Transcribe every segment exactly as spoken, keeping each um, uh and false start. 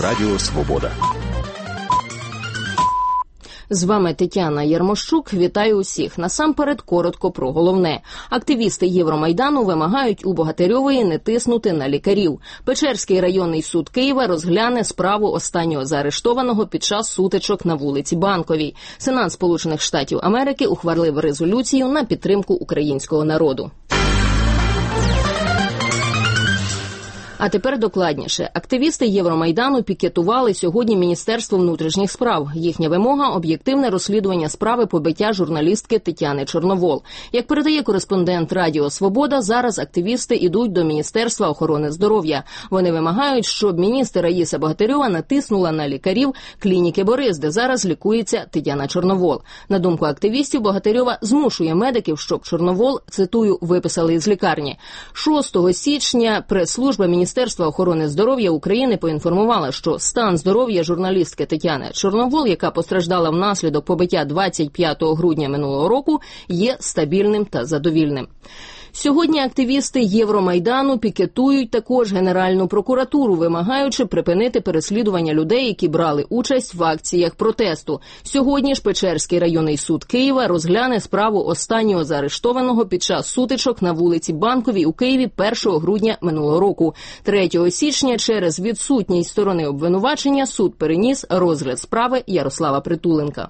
Радіо Свобода. З вами Тетяна Ярмощук. Вітаю усіх. Насамперед, коротко про головне. Активісти Євромайдану вимагають у Богатирьової не тиснути на лікарів. Печерський районний суд Києва розгляне справу останнього заарештованого під час сутичок на вулиці Банковій. Сенат Сполучених Штатів Америки ухвалив резолюцію на підтримку українського народу. А тепер докладніше. Активісти Євромайдану пікетували сьогодні Міністерство внутрішніх справ. Їхня вимога – об'єктивне розслідування справи побиття журналістки Тетяни Чорновол. Як передає кореспондент Радіо Свобода, зараз активісти йдуть до Міністерства охорони здоров'я. Вони вимагають, щоб міністр Раїса Богатирьова натиснула на лікарів клініки Борис, де зараз лікується Тетяна Чорновол. На думку активістів, Богатирьова змушує медиків, щоб Чорновол, цитую, виписали із лікарні. шостого січня прес-служба Міністерства Міністерство охорони здоров'я України поінформувало, що стан здоров'я журналістки Тетяни Чорновол, яка постраждала внаслідок побиття двадцять п'ятого грудня минулого року, є стабільним та задовільним. Сьогодні активісти Євромайдану пікетують також Генеральну прокуратуру, вимагаючи припинити переслідування людей, які брали участь в акціях протесту. Сьогодні ж Печерський районний суд Києва розгляне справу останнього заарештованого під час сутичок на вулиці Банковій у Києві першого грудня минулого року. третього січня через відсутність сторони обвинувачення суд переніс розгляд справи Ярослава Притуленка.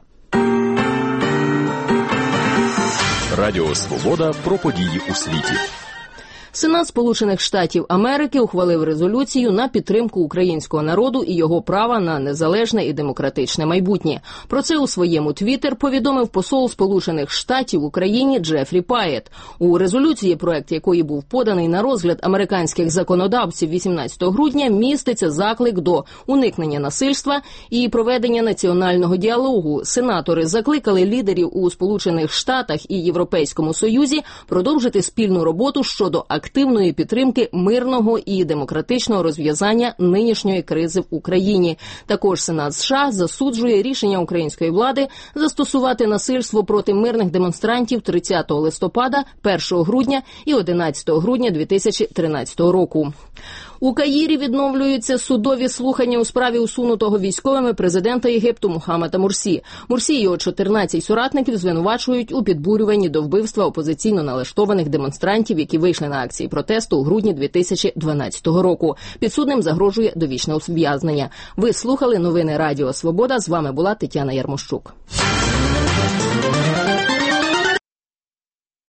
Радіо Свобода про події у світі. Сенат Сполучених Штатів Америки ухвалив резолюцію на підтримку українського народу і його права на незалежне і демократичне майбутнє. Про це у своєму твіттер повідомив посол Сполучених Штатів в Україні Джефрі Паєт. У резолюції, проект якої був поданий на розгляд американських законодавців вісімнадцятого грудня, міститься заклик до уникнення насильства і проведення національного діалогу. Сенатори закликали лідерів у Сполучених Штатах і Європейському Союзі продовжити спільну роботу щодо активної підтримки мирного і демократичного розв'язання нинішньої кризи в Україні. Також Сенат США засуджує рішення української влади застосувати насильство проти мирних демонстрантів тридцятого листопада, першого грудня і одинадцятого грудня дві тисячі тринадцятого року. У Каїрі відновлюються судові слухання у справі усунутого військовими президента Єгипту Мохаммеда Мурсі. Мурсі і його чотирнадцять соратників звинувачують у підбурюванні до вбивства опозиційно налаштованих демонстрантів, які вийшли на акції протесту у грудні дві тисячі дванадцятого року. Підсудним загрожує довічне ув'язнення. Ви слухали новини Радіо Свобода. З вами була Тетяна Ярмощук.